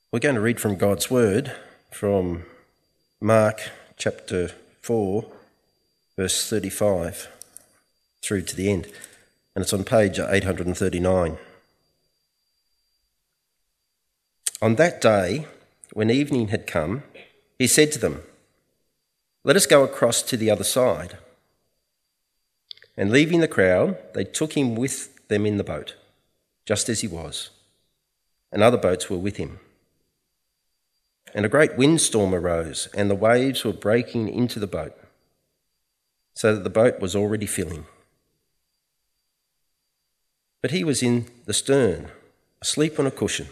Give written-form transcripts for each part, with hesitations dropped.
We're going to read from God's Word from Mark chapter 4, verse 35 through to the end, and it's on page 839. On that day, when evening had come, he said to them, "Let us go across to the other side." And leaving the crowd, they took him with them in the boat, just as he was, and other boats were with him. And a great windstorm arose, and the waves were breaking into the boat, so that the boat was already filling. But he was in the stern, asleep on a cushion.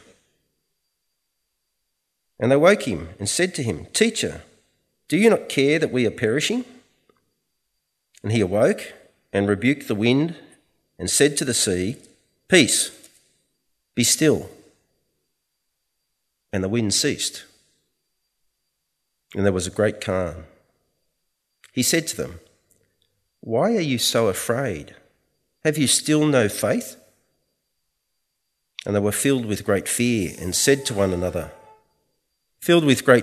And they woke him and said to him, "Teacher, do you not care that we are perishing?" And he awoke and rebuked the wind and said to the sea, "Peace, be still." And the wind ceased, and there was a great calm. He said to them, "Why are you so afraid? Have you still no faith?" And they were filled with great fear and said to one another, "Who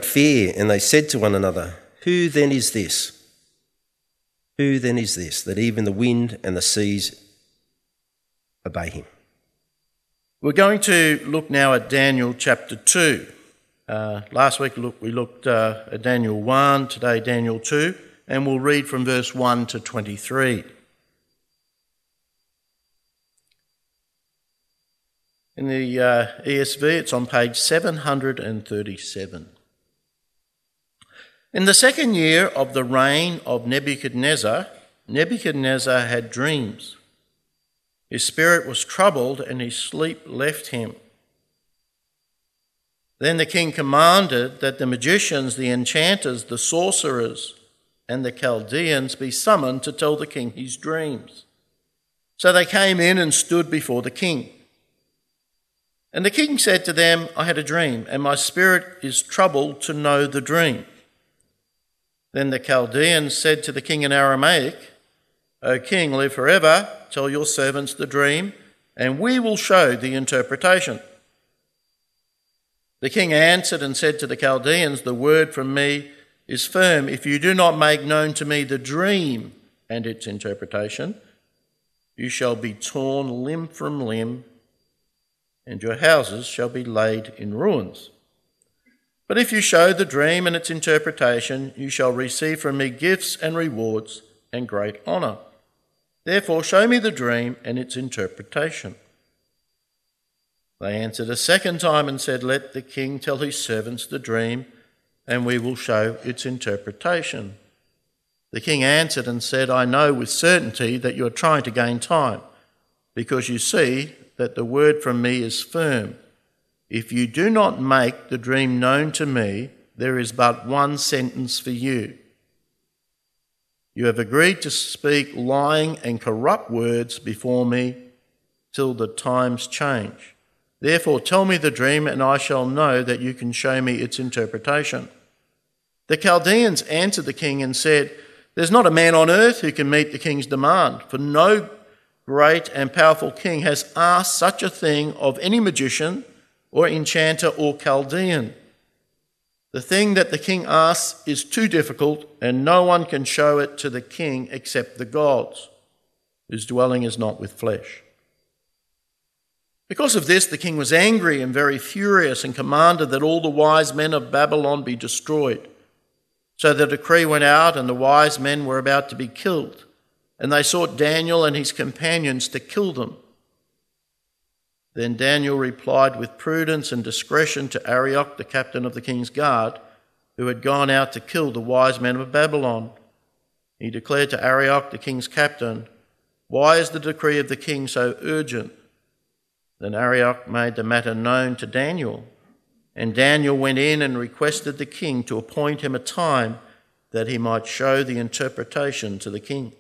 then is this? Who then is this that even the wind and the seas obey him?" We're going to look now at Daniel chapter 2. Last week we looked at Daniel 1, today Daniel 2, and we'll read from verse 1 to 23. In the ESV, it's on page 737. In the second year of the reign of Nebuchadnezzar, Nebuchadnezzar had dreams. His spirit was troubled and his sleep left him. Then the king commanded that the magicians, the enchanters, the sorcerers, and the Chaldeans be summoned to tell the king his dreams. So they came in and stood before the king. And the king said to them, "I had a dream, and my spirit is troubled to know the dream." Then the Chaldeans said to the king in Aramaic, "O king, live forever. Tell your servants the dream, and we will show the interpretation." The king answered and said to the Chaldeans, "The word from me is firm. If you do not make known to me the dream and its interpretation, you shall be torn limb from limb, and your houses shall be laid in ruins. But if you show the dream and its interpretation, you shall receive from me gifts and rewards and great honour. Therefore show me the dream and its interpretation." They answered a second time and said, "Let the king tell his servants the dream, and we will show its interpretation." The king answered and said, "I know with certainty that you are trying to gain time, because you see that the word from me is firm. If you do not make the dream known to me, there is but one sentence for you. You have agreed to speak lying and corrupt words before me till the times change. Therefore tell me the dream, and I shall know that you can show me its interpretation." The Chaldeans answered the king and said, "There's not a man on earth who can meet the king's demand, for no great and powerful king has asked such a thing of any magician or enchanter or Chaldean. The thing that the king asks is too difficult, and no one can show it to the king except the gods, whose dwelling is not with flesh." Because of this, the king was angry and very furious and commanded that all the wise men of Babylon be destroyed. So the decree went out, and the wise men were about to be killed, and they sought Daniel and his companions to kill them. Then Daniel replied with prudence and discretion to Arioch, the captain of the king's guard, who had gone out to kill the wise men of Babylon. He declared to Arioch, the king's captain, "Why is the decree of the king so urgent?" Then Arioch made the matter known to Daniel, and Daniel went in and requested the king to appoint him a time that he might show the interpretation to the king.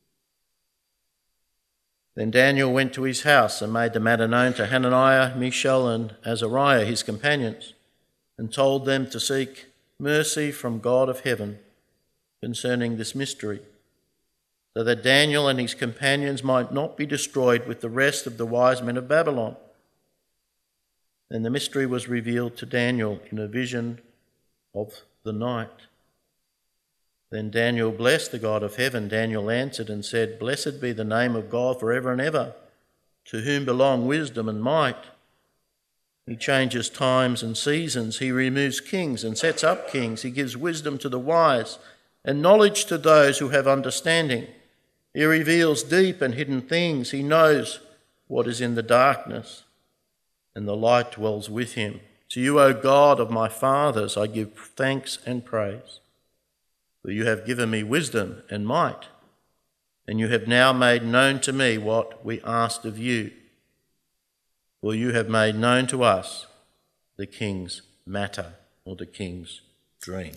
Then Daniel went to his house and made the matter known to Hananiah, Mishael, and Azariah, his companions, and told them to seek mercy from God of heaven concerning this mystery, so that Daniel and his companions might not be destroyed with the rest of the wise men of Babylon. Then the mystery was revealed to Daniel in a vision of the night. Then Daniel blessed the God of heaven. Daniel answered and said, "Blessed be the name of God forever and ever, to whom belong wisdom and might. He changes times and seasons. He removes kings and sets up kings. He gives wisdom to the wise and knowledge to those who have understanding. He reveals deep and hidden things. He knows what is in the darkness, and the light dwells with him. To you, O God of my fathers, I give thanks and praise. For you have given me wisdom and might, and you have now made known to me what we asked of you. For you have made known to us the king's matter," or the king's dream.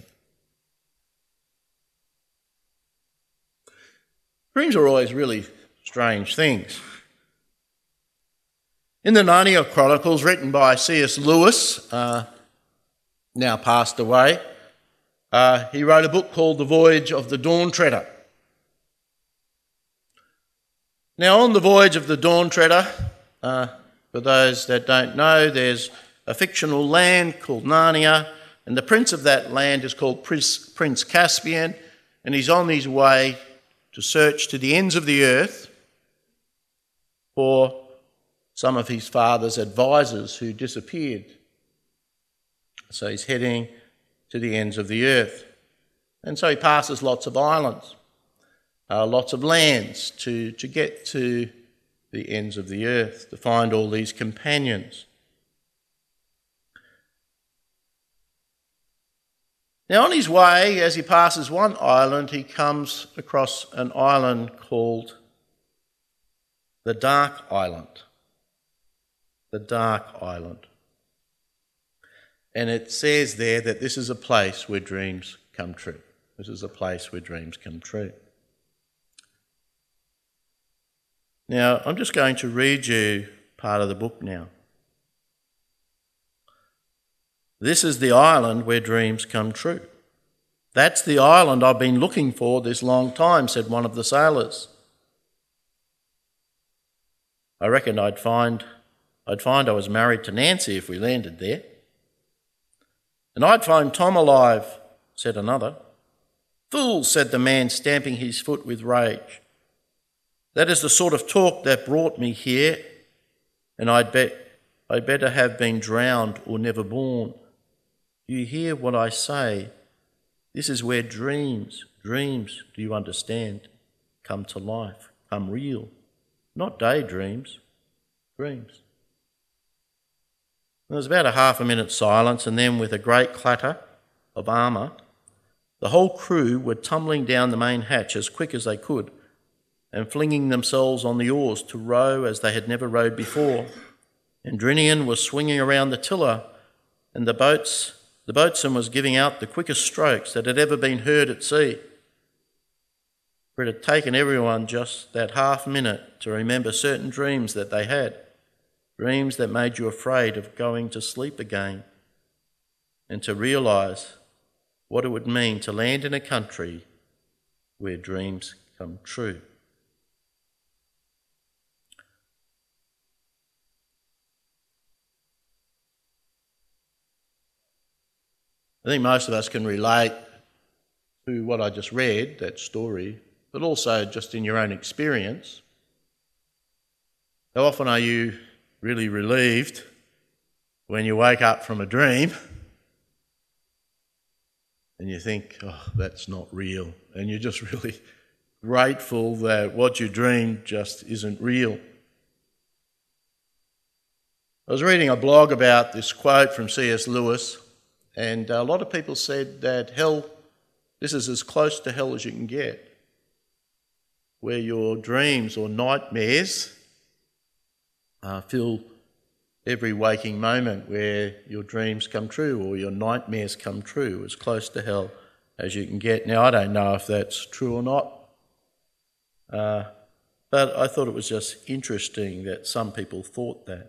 Dreams are always really strange things. In the Narnia Chronicles, written by C.S. Lewis, now passed away, he wrote a book called The Voyage of the Dawn Treader. Now, on the Voyage of the Dawn Treader, for those that don't know, there's a fictional land called Narnia, and the prince of that land is called Prince Caspian, and he's on his way to search to the ends of the earth for some of his father's advisors who disappeared. So he's heading to the ends of the earth. And so he passes lots of islands, lots of lands to get to the ends of the earth, to find all these companions. Now on his way, as he passes one island, he comes across an island called the Dark Island. The Dark Island. And it says there that this is a place where dreams come true. This is a place where dreams come true. Now, I'm just going to read you part of the book now. "This is the island where dreams come true. That's the island I've been looking for this long time," said one of the sailors. "I reckon I'd find I was married to Nancy if we landed there." "And I'd find Tom alive," said another. "Fool," said the man, stamping his foot with rage. "That is the sort of talk that brought me here, and I'd better have been drowned or never born. Do you hear what I say? This is where dreams, do you understand, come to life, come real. Not daydreams, dreams." There was about a half a minute silence, and then with a great clatter of armour, the whole crew were tumbling down the main hatch as quick as they could and flinging themselves on the oars to row as they had never rowed before. Andrinian was swinging around the tiller, and the boatswain was giving out the quickest strokes that had ever been heard at sea. For it had taken everyone just that half minute to remember certain dreams that they had, dreams that made you afraid of going to sleep again, and to realise what it would mean to land in a country where dreams come true. I think most of us can relate to what I just read, that story, but also just in your own experience. How often are you really relieved when you wake up from a dream and you think, "Oh, that's not real," and you're just really grateful that what you dreamed just isn't real? I was reading a blog about this quote from C.S. Lewis, and a lot of people said that this is as close to hell as you can get, where your dreams or nightmares fill every waking moment, where your dreams come true or your nightmares come true, as close to hell as you can get. Now, I don't know if that's true or not, but I thought it was just interesting that some people thought that.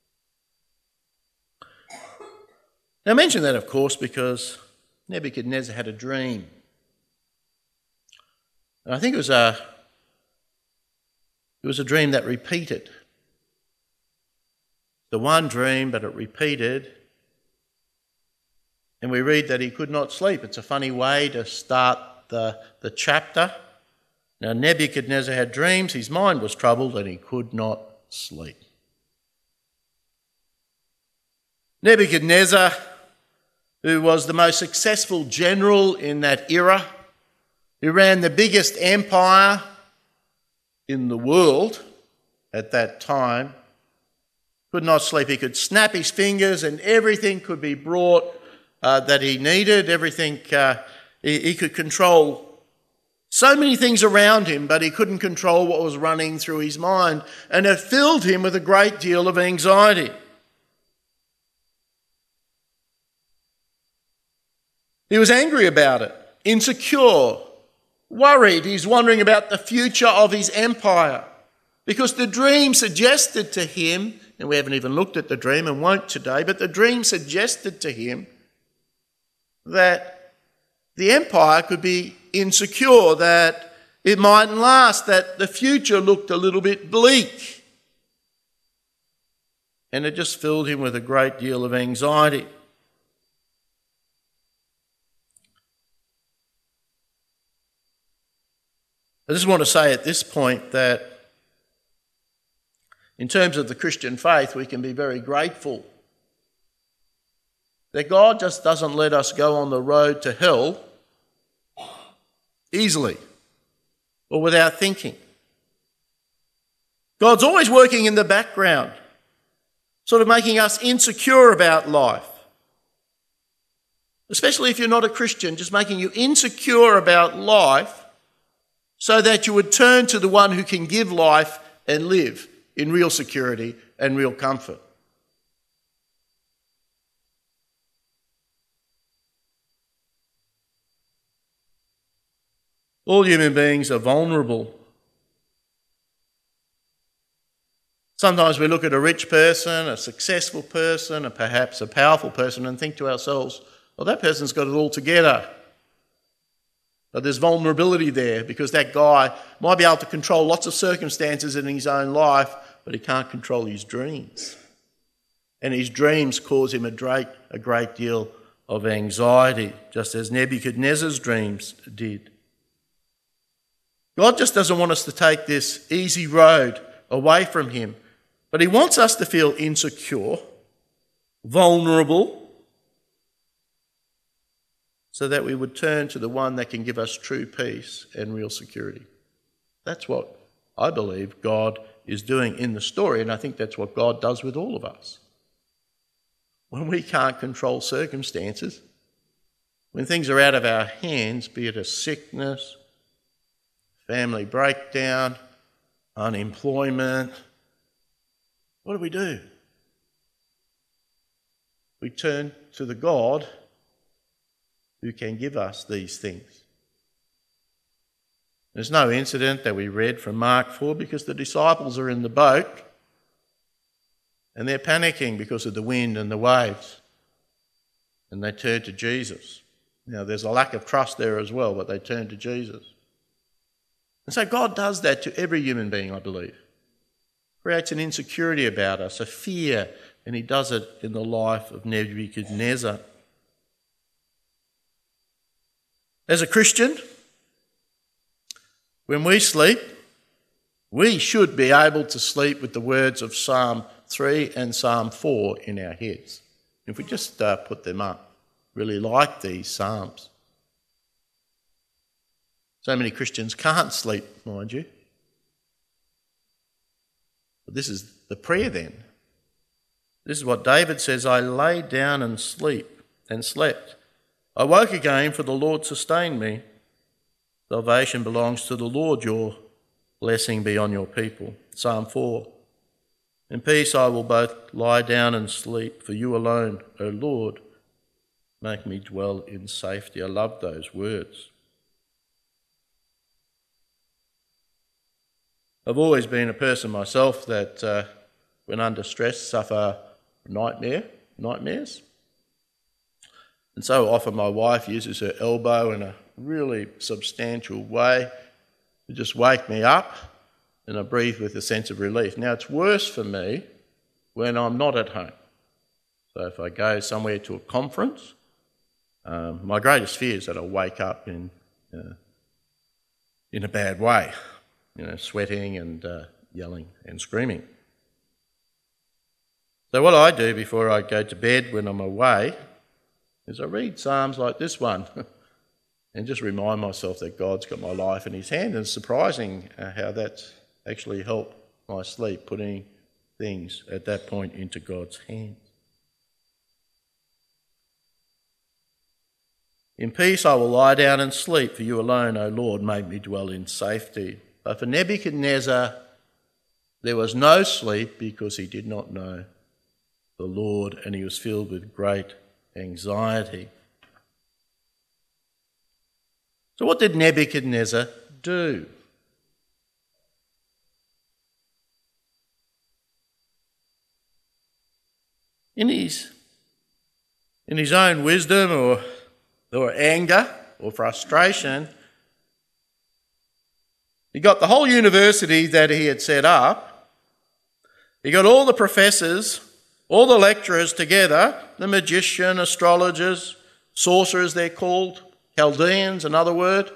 Now, I mention that, of course, because Nebuchadnezzar had a dream. And I think it was a dream that repeated. the one dream, but it repeated. And we read that he could not sleep. It's a funny way to start the chapter. Now, Nebuchadnezzar had dreams, his mind was troubled, and he could not sleep. Nebuchadnezzar, who was the most successful general in that era, who ran the biggest empire in the world at that time, could not sleep. He could snap his fingers and everything could be brought that he needed. Everything, he could control so many things around him, but he couldn't control what was running through his mind. And it filled him with a great deal of anxiety. He was angry about it, insecure, worried. He's wondering about the future of his empire because the dream suggested to him, and we haven't even looked at the dream and won't today, but the dream suggested to him that the empire could be insecure, that it mightn't last, that the future looked a little bit bleak. And it just filled him with a great deal of anxiety. I just want to say at this point that in terms of the Christian faith, we can be very grateful that God just doesn't let us go on the road to hell easily or without thinking. God's always working in the background, sort of making us insecure about life. Especially if you're not a Christian, just making you insecure about life so that you would turn to the one who can give life and live in real security and real comfort. All human beings are vulnerable. Sometimes we look at a rich person, a successful person, and perhaps a powerful person and think to ourselves, well, that person's got it all together. But there's vulnerability there because that guy might be able to control lots of circumstances in his own life, but he can't control his dreams. And his dreams cause him a great deal of anxiety, just as Nebuchadnezzar's dreams did. God just doesn't want us to take this easy road away from him, but he wants us to feel insecure, vulnerable, so that we would turn to the one that can give us true peace and real security. That's what I believe God is doing in the story, and I think that's what God does with all of us. When we can't control circumstances, when things are out of our hands, be it a sickness, family breakdown, unemployment, what do? We turn to the God who can give us these things. There's no incident that we read from Mark 4 because the disciples are in the boat and they're panicking because of the wind and the waves. And they turn to Jesus. Now, there's a lack of trust there as well, but they turn to Jesus. And so God does that to every human being, I believe. Creates an insecurity about us, a fear, and he does it in the life of Nebuchadnezzar. As a Christian, when we sleep, we should be able to sleep with the words of Psalm 3 and Psalm 4 in our heads. If we just put them up, really like these Psalms. So many Christians can't sleep, mind you. But this is the prayer then. This is what David says, I lay down and slept. I woke again, for the Lord sustained me. Salvation belongs to the Lord, your blessing be on your people. Psalm 4. In peace I will both lie down and sleep, for you alone, O Lord, make me dwell in safety. I love those words. I've always been a person myself that when under stress suffer nightmares. And so often my wife uses her elbow in a really substantial way to just wake me up and I breathe with a sense of relief. Now, it's worse for me when I'm not at home. So if I go somewhere to a conference, my greatest fear is that I'll wake up in a bad way, sweating and yelling and screaming. So what I do before I go to bed when I'm away is I read psalms like this one and just remind myself that God's got my life in his hand. And it's surprising how that's actually helped my sleep, putting things at that point into God's hands. In peace I will lie down and sleep, for you alone, O Lord, make me dwell in safety. But for Nebuchadnezzar, there was no sleep because he did not know the Lord, and he was filled with great anxiety. So what did Nebuchadnezzar do? In his own wisdom or anger or frustration, he got the whole university that he had set up. He got all the professors, all the lecturers together, the magician, astrologers, sorcerers they're called, Chaldeans, another word.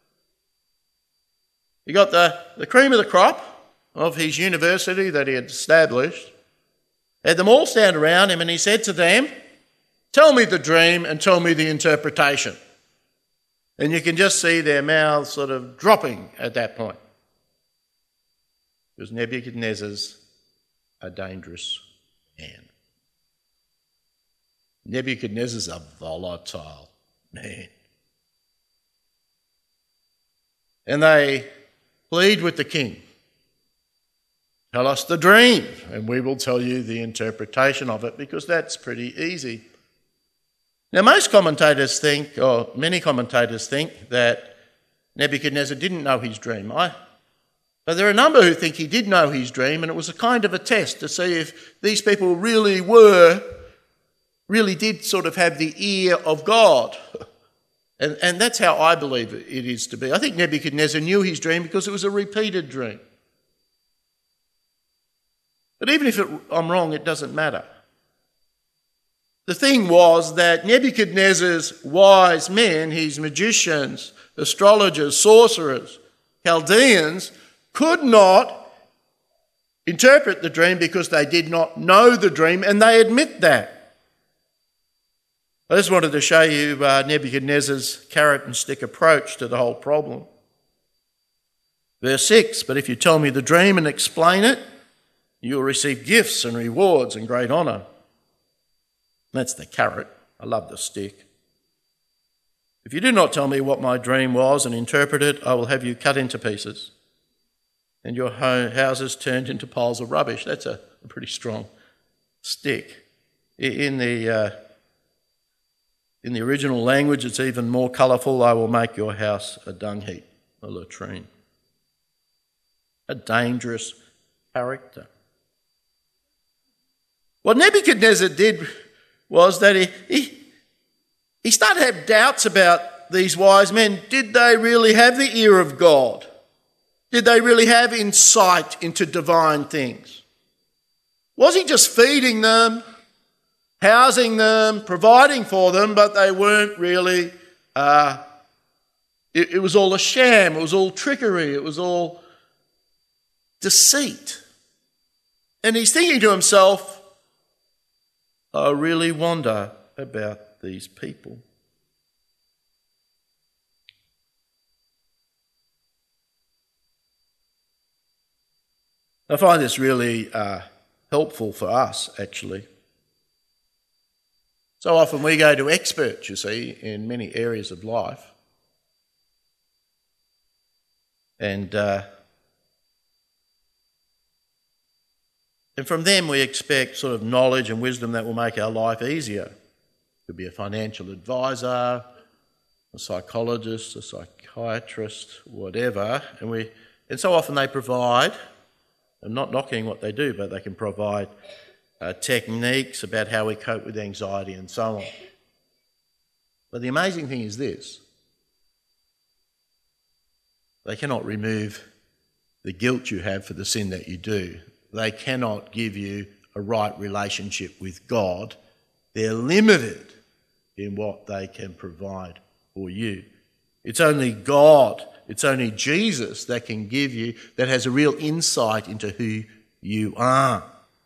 He got the cream of the crop of his university that he had established, had them all stand around him, and he said to them, "Tell me the dream and tell me the interpretation." And you can just see their mouths sort of dropping at that point. Because Nebuchadnezzar's a dangerous man. Nebuchadnezzar's a volatile man. And they plead with the king. Tell us the dream, and we will tell you the interpretation of it, because that's pretty easy. Now, most commentators think, or many commentators think, that Nebuchadnezzar didn't know his dream. But there are a number who think he did know his dream, and it was a kind of a test to see if these people really did sort of have the ear of God. And that's how I believe it is to be. I think Nebuchadnezzar knew his dream because it was a repeated dream. But even if I'm wrong, it doesn't matter. The thing was that Nebuchadnezzar's wise men, his magicians, astrologers, sorcerers, Chaldeans, could not interpret the dream because they did not know the dream, and they admit that. I just wanted to show you Nebuchadnezzar's carrot and stick approach to the whole problem. Verse 6, "But if you tell me the dream and explain it, you will receive gifts and rewards and great honour." That's the carrot. I love the stick. "If you do not tell me what my dream was and interpret it, I will have you cut into pieces and your houses turned into piles of rubbish." That's a pretty strong stick. In the original language, it's even more colourful. "I will make your house a dung heap, a latrine." A dangerous character. What Nebuchadnezzar did was that he started to have doubts about these wise men. Did they really have the ear of God? Did they really have insight into divine things? Was he just feeding them, housing them, providing for them, but they weren't really... It was all a sham, it was all trickery, it was all deceit. And he's thinking to himself, I really wonder about these people. I find this really helpful for us, actually. So often we go to experts, you see, in many areas of life. And from them we expect sort of knowledge and wisdom that will make our life easier. It could be a financial advisor, a psychologist, a psychiatrist, whatever. And so often they provide, I'm not knocking what they do, but they can provide techniques about how we cope with anxiety and so on. But the amazing thing is this: they cannot remove the guilt you have for the sin that you do. They cannot give you a right relationship with God, they're limited in what they can provide for you. It's only God, it's only Jesus that can give you, that has a real insight into who you are.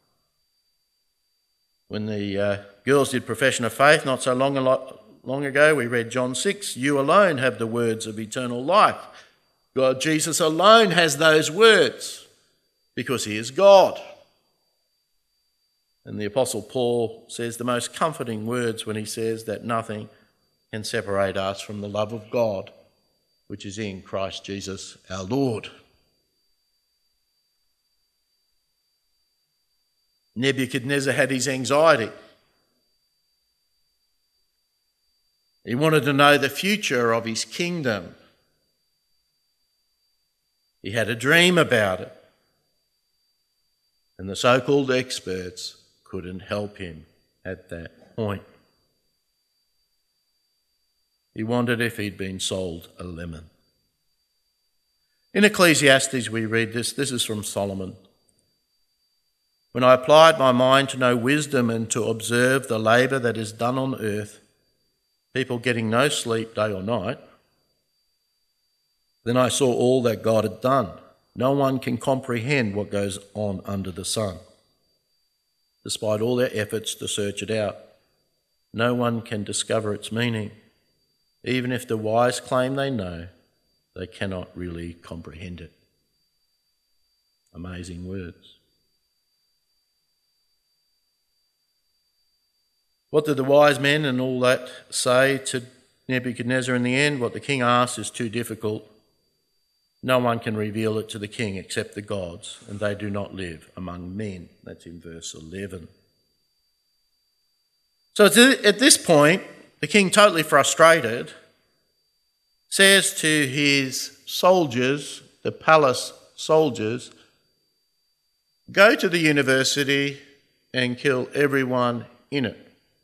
When the girls did profession of faith not so long ago, we read John 6, you alone have the words of eternal life. God, Jesus alone has those words because he is God. And the Apostle Paul says the most comforting words when he says that nothing can separate us from the love of God, which is in Christ Jesus our Lord. Nebuchadnezzar had his anxiety. He wanted to know the future of his kingdom. He had a dream about it. And the so-called experts couldn't help him at that point. He wondered if he'd been sold a lemon. In Ecclesiastes we read this. This is from Solomon. When I applied my mind to know wisdom and to observe the labour that is done on earth, people getting no sleep day or night, then I saw all that God had done. No one can comprehend what goes on under the sun. Despite all their efforts to search it out, no one can discover its meaning. Even if the wise claim they know, they cannot really comprehend it. Amazing words. What did the wise men and all that say to Nebuchadnezzar in the end? What the king asked is too difficult. No one can reveal it to the king except the gods, and they do not live among men. That's in verse 11. So at this point, the king, totally frustrated, says to his soldiers, the palace soldiers, go to the university and kill everyone in it.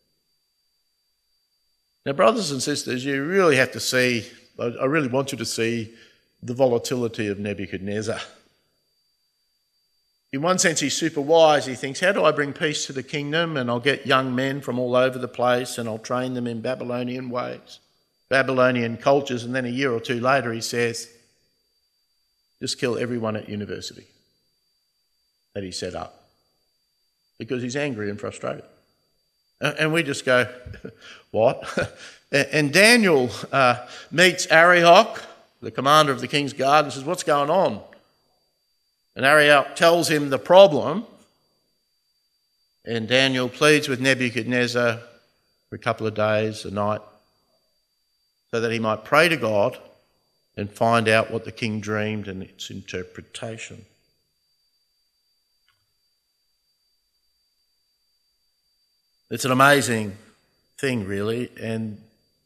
Now, brothers and sisters, you really have to see, I really want you to see the volatility of Nebuchadnezzar. In one sense, he's super wise. He thinks, how do I bring peace to the kingdom? And I'll get young men from all over the place and I'll train them in Babylonian ways, Babylonian cultures. And then a year or two later, he says, just kill everyone at university that he set up, because he's angry and frustrated. And we just go, what? And Daniel meets Arioch, the commander of the king's guard, and says, what's going on? And Arioch tells him the problem. And Daniel pleads with Nebuchadnezzar for a couple of days, a night, so that he might pray to God and find out what the king dreamed and its interpretation. It's an amazing thing, really. And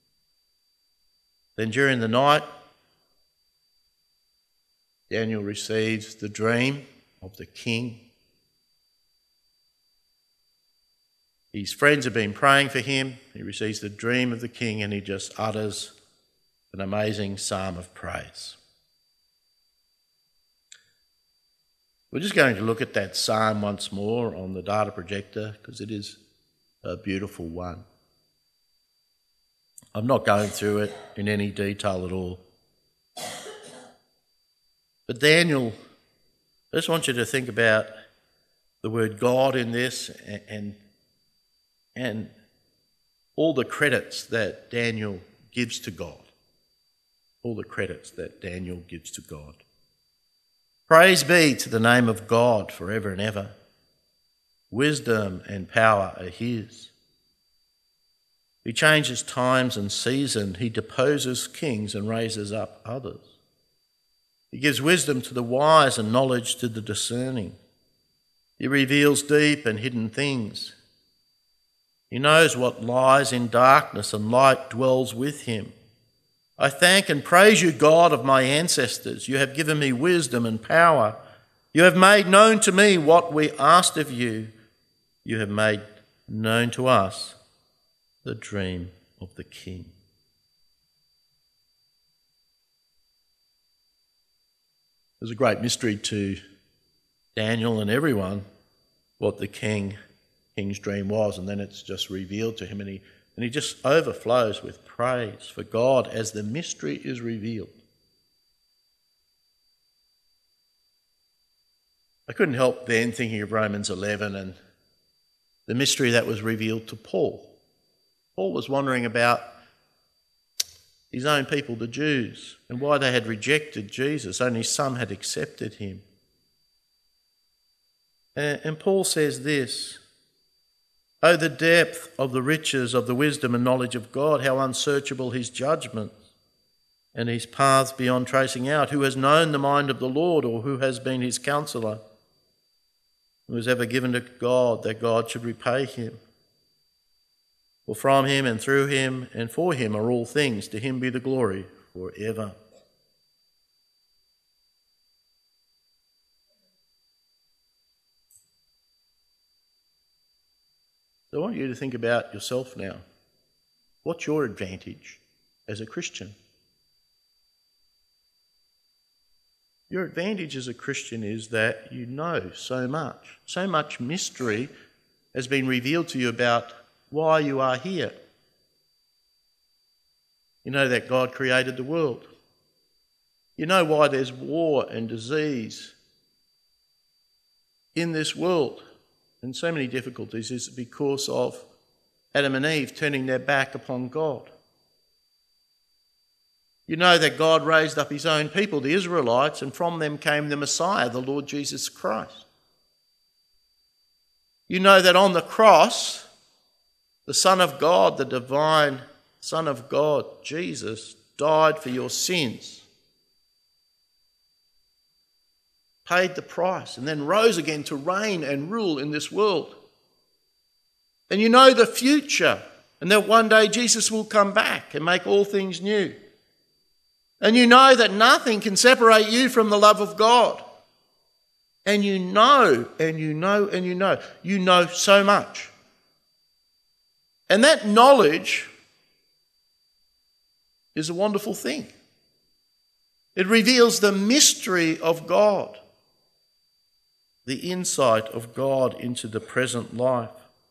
then during the night, Daniel receives the dream of the king. His friends have been praying for him. He receives the dream of the king and he just utters an amazing psalm of praise. We're just going to look at that psalm once more on the data projector because it is a beautiful one. I'm not going through it in any detail at all. But Daniel, I just want you to think about the word God in this and all the credits that Daniel gives to God. All the credits that Daniel gives to God. Praise be to the name of God forever and ever. Wisdom and power are his. He changes times and seasons. He deposes kings and raises up others. He gives wisdom to the wise and knowledge to the discerning. He reveals deep and hidden things. He knows what lies in darkness, and light dwells with him. I thank and praise you, God of my ancestors. You have given me wisdom and power. You have made known to me what we asked of you. You have made known to us the dream of the king. There's a great mystery to Daniel and everyone what the king's dream was, and then it's just revealed to him, and he just overflows with praise for God as the mystery is revealed. I couldn't help then thinking of Romans 11 and the mystery that was revealed to Paul. Paul was wondering about his own people, the Jews, and why they had rejected Jesus. Only some had accepted him. And Paul says this, "Oh, the depth of the riches of the wisdom and knowledge of God, how unsearchable his judgments and his paths beyond tracing out. Who has known the mind of the Lord, or who has been his counsellor? Who has ever given to God that God should repay him? For from him and through him and for him are all things. To him be the glory forever." So I want you to think about yourself now. What's your advantage as a Christian? Your advantage as a Christian is that you know so much. So much mystery has been revealed to you about why you are here. You know that God created the world. You know why there's war and disease in this world and so many difficulties is because of Adam and Eve turning their back upon God. You know that God raised up his own people, the Israelites, and from them came the Messiah, the Lord Jesus Christ. You know that on the cross, the Son of God, the divine Son of God, Jesus, died for your sins, paid the price, and then rose again to reign and rule in this world. And you know the future, and that one day Jesus will come back and make all things new. And you know that nothing can separate you from the love of God. And you know, and you know, and you know. You know so much. And that knowledge is a wonderful thing. It reveals the mystery of God, the insight of God into the present life.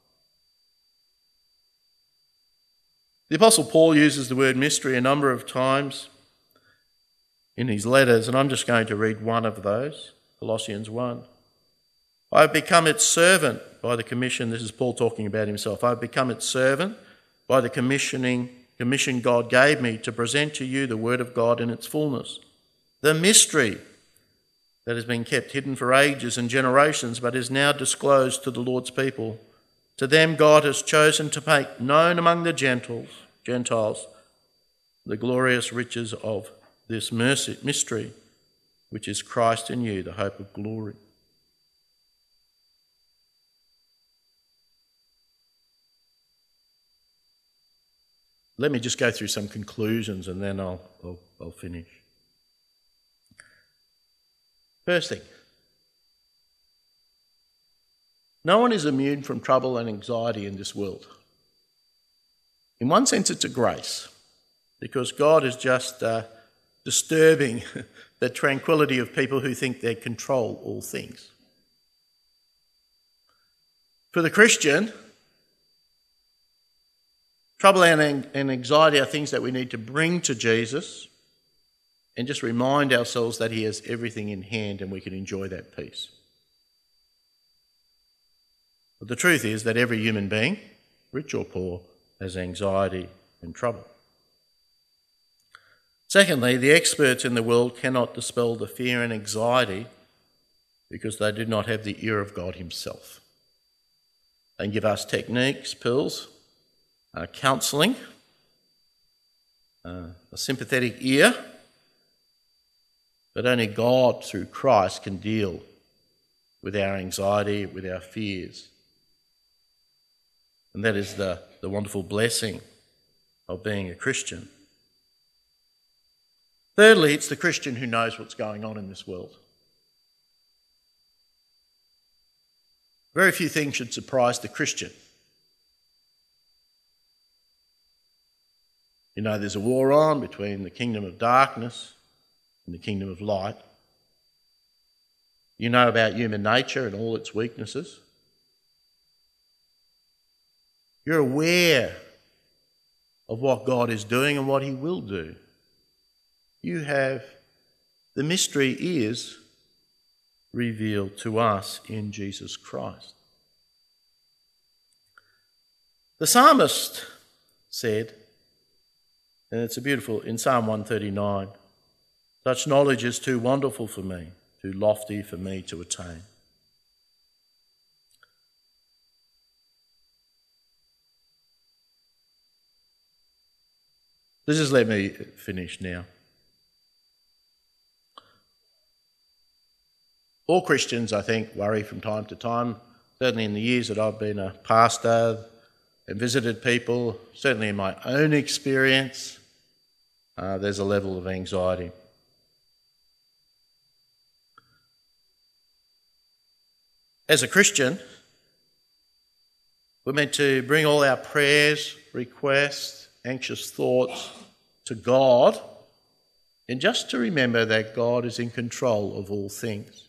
The Apostle Paul uses the word mystery a number of times in his letters, and I'm just going to read one of those, Colossians 1. "I have become its servant by the commission," this is Paul talking about himself, "I have become its servant by the commission God gave me to present to you the word of God in its fullness, the mystery that has been kept hidden for ages and generations, but is now disclosed to the Lord's people. To them God has chosen to make known among the Gentiles the glorious riches of this mystery, which is Christ in you, the hope of glory." Let me just go through some conclusions and then I'll finish. First thing, no one is immune from trouble and anxiety in this world. In one sense, it's a grace, because God is just disturbing the tranquility of people who think they control all things. For the Christian, trouble and anxiety are things that we need to bring to Jesus and just remind ourselves that he has everything in hand and we can enjoy that peace. But the truth is that every human being, rich or poor, has anxiety and trouble. Secondly, the experts in the world cannot dispel the fear and anxiety because they do not have the ear of God himself. They can give us techniques, pills, counselling, a sympathetic ear, but only God through Christ can deal with our anxiety, with our fears. And that is the wonderful blessing of being a Christian. Thirdly, it's the Christian who knows what's going on in this world. Very few things should surprise the Christian. You know, there's a war on between the kingdom of darkness and the kingdom of light. You know about human nature and all its weaknesses. You're aware of what God is doing and what he will do. The mystery is revealed to us in Jesus Christ. The psalmist said, and it's beautiful, in Psalm 139, such knowledge is too wonderful for me, too lofty for me to attain. Just let me finish now. All Christians, I think, worry from time to time. Certainly in the years that I've been a pastor and visited people, certainly in my own experience, there's a level of anxiety. As a Christian, we're meant to bring all our prayers, requests, anxious thoughts to God, and just to remember that God is in control of all things.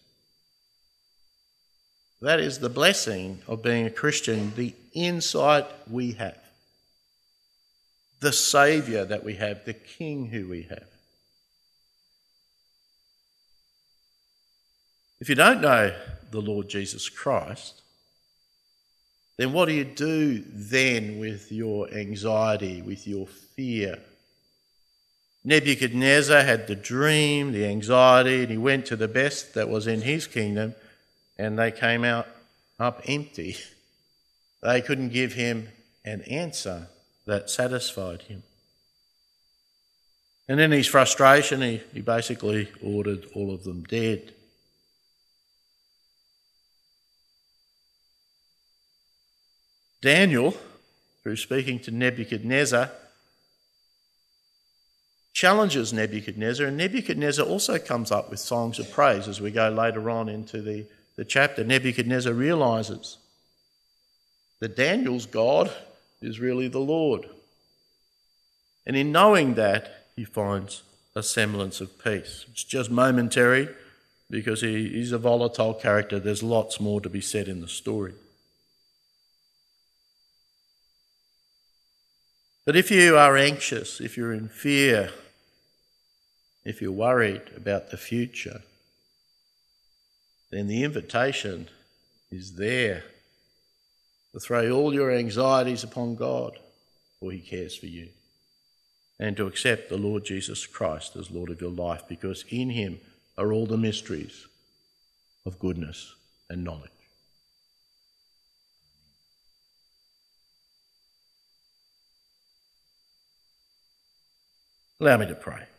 That is the blessing of being a Christian, the insight we have, the Saviour that we have, the King who we have. If you don't know the Lord Jesus Christ, then what do you do then with your anxiety, with your fear? Nebuchadnezzar had the dream, the anxiety, and he went to the best that was in his kingdom, and they came out up empty. They couldn't give him an answer that satisfied him. And in his frustration, he basically ordered all of them dead. Daniel, through speaking to Nebuchadnezzar, challenges Nebuchadnezzar, and Nebuchadnezzar also comes up with songs of praise as we go later on into the chapter. Nebuchadnezzar realises that Daniel's God is really the Lord. And in knowing that, he finds a semblance of peace. It's just momentary because he's a volatile character. There's lots more to be said in the story. But if you are anxious, if you're in fear, if you're worried about the future, then the invitation is there to throw all your anxieties upon God, for he cares for you, and to accept the Lord Jesus Christ as Lord of your life, because in him are all the mysteries of goodness and knowledge. Allow me to pray.